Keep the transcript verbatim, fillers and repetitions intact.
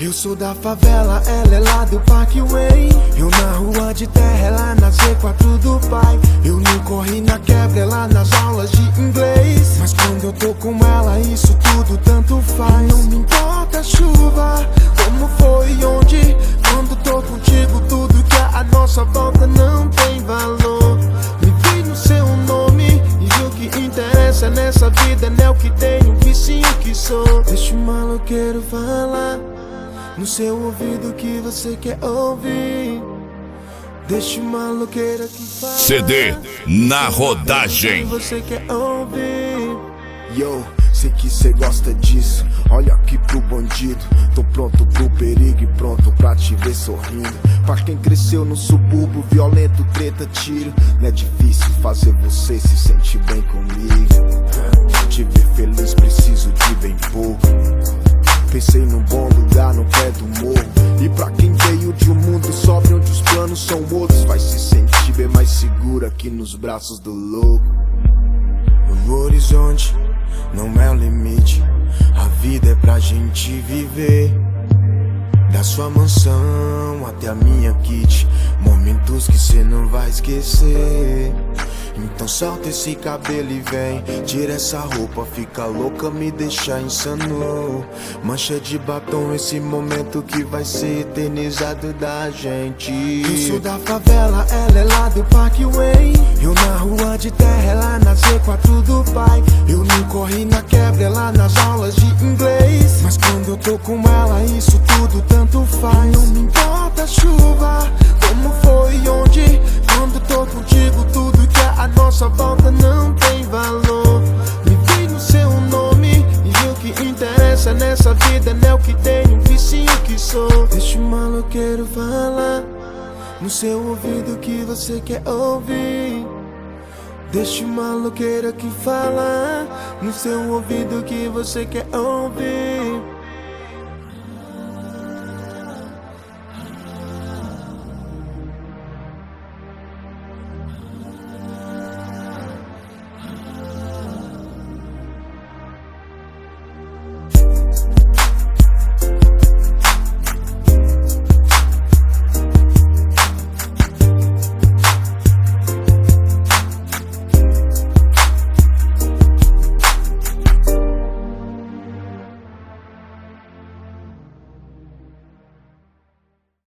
Eu sou da favela, ela é lá do Parkway. Eu na rua de terra, ela na Z quatro do pai. Eu não corri na quebra, ela nas aulas de inglês. Mas quando eu tô com ela, isso tudo tanto faz. Não me importa a chuva, como foi e onde. Quando tô contigo, tudo que é a nossa volta não tem valor. Me vi no seu nome e o que interessa nessa vida não é o que tenho, e sim o que sou. Deixa o maloqueiro falar no seu ouvido que você quer ouvir. Deixa o maloqueiro que fala. C D na rodagem. Que você quer ouvir. Yo, sei que cê gosta disso. Olha aqui pro bandido. Tô pronto pro perigo e pronto pra te ver sorrindo. Pra quem cresceu no subúrbio, violento, treta, tiro. Não é difícil fazer você se sentir bem comigo. Te ver feliz preciso de bem pouco. Pensei num bom lugar no pé do morro. E pra quem veio de um mundo sóbrio onde os planos são outros, vai se sentir bem mais seguro aqui nos braços do louco. O horizonte não é o limite, a vida é pra gente viver. Da sua mansão até a minha kit, momentos que cê não vai esquecer. Então solta esse cabelo e vem, tira essa roupa, fica louca, me deixa insano. Mancha de batom, esse momento que vai ser eternizado da gente. Eu sou da favela, ela é lá do Parkway. Eu na rua de terra, ela na Z quatro do pai. Eu não corri na quebra, ela nas aulas de inglês. Mas quando eu tô com ela, isso tudo tanto faz. Não me importa a chuva, como foi e onde. Quando tô contigo, tudo que é a nossa volta não tem valor. Me vi no seu nome e o que interessa nessa vida não é o que tenho, e sim o que sou. Deixa o maloqueiro falar no seu ouvido que você quer ouvir. Deixa o maloqueiro que fala no seu ouvido que você quer ouvir.